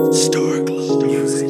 Star Glow Music.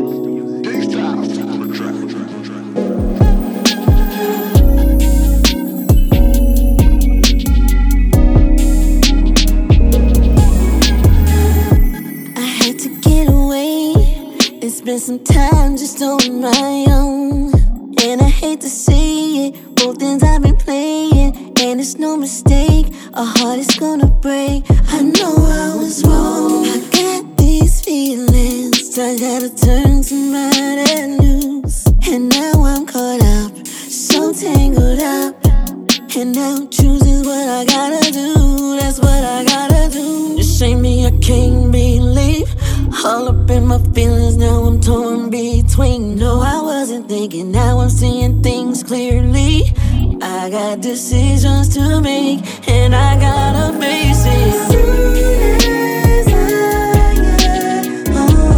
I had to get away and spend some time just on my own. And I hate to say it, both ends I've been playing, and it's no mistake, a heart is gonna break. I know I was wrong. I got these feelings, I gotta turn somebody loose. And now I'm caught up, so tangled up. And now choosing's what I gotta do, that's what I gotta do. You shame me, I can't believe. All up in my feelings, now I'm torn between. No, I wasn't thinking, now I'm seeing things clearly. I got decisions to make, and I gotta face it. Soon as I get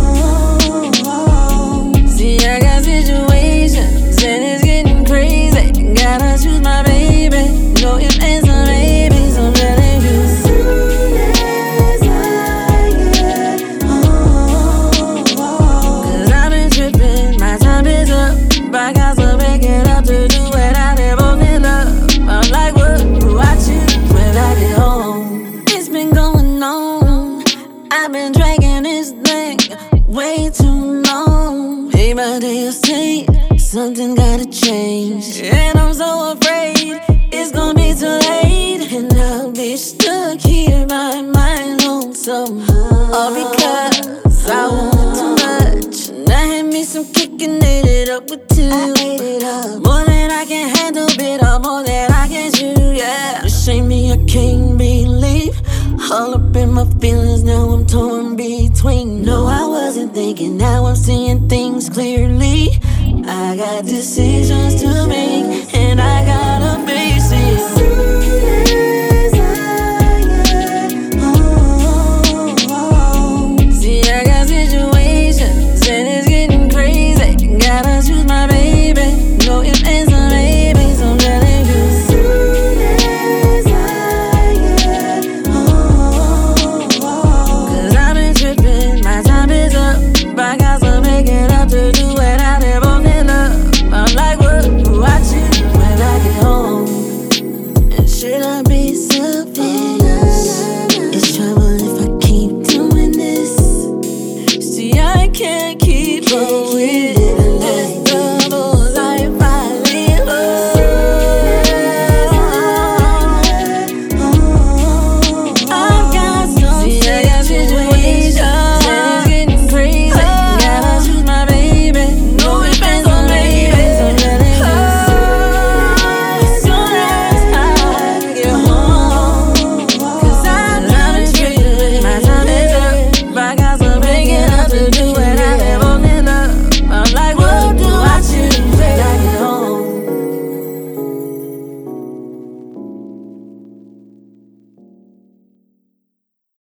home. See, I got situations, and it's getting crazy. Gotta choose my baby, no ifs, ands, or maybes. I'm telling you. Soon as I get home. Cause I've been tripping, my time is up. I got to make it up to do what I never in love. I'm like, what do I choose when I get home? It's been going on, I've been dragging this thing way too long. Hey, my days say something gotta change, and I'm so afraid it's gonna be too late. And I'll be stuck here by my lonesome, all because I want too much. And I had me some kicking it up with two. I ate it up more than I can handle, bit up more than I can chew. Yeah, you shame me, I can't believe. All up in my feelings, now I'm torn between. No, I wasn't thinking, now I'm seeing things clearly. I got decisions to make, and I gotta face it. Soon as I get home. See, I got situations, and it's getting crazy. Gotta choose my baby, no ifs, ands, or maybes. I'm telling you. Soon as I get home. Cause I've been tripping, my time is up. I got to make it up to do what I never did love. I'm like, what do I choose when I get home? And should I be selfish? It's trouble if I keep doing this. See, I can't keep up with it.